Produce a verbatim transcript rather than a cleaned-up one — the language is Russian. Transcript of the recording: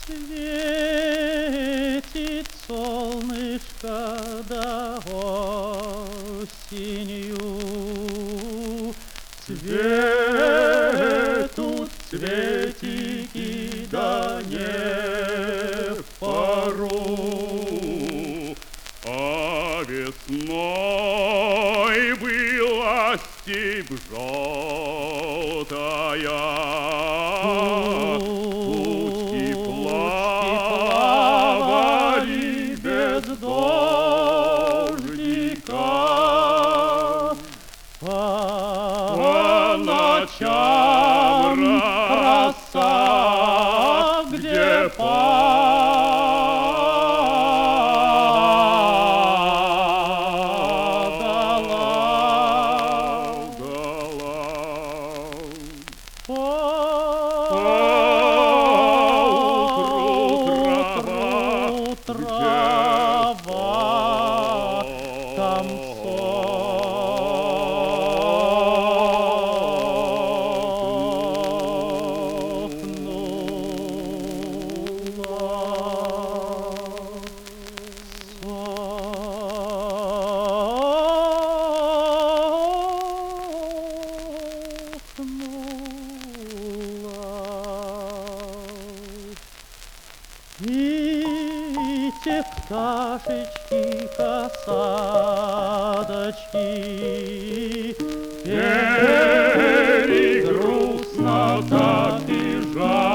Светит солнышко да осенью, цветут цветики да не в пору, а весной была степь желтая. Тучки плавали без дождика, по ночам роса где трава, там и те пташечки, косаточки пели грустно, так и жаль.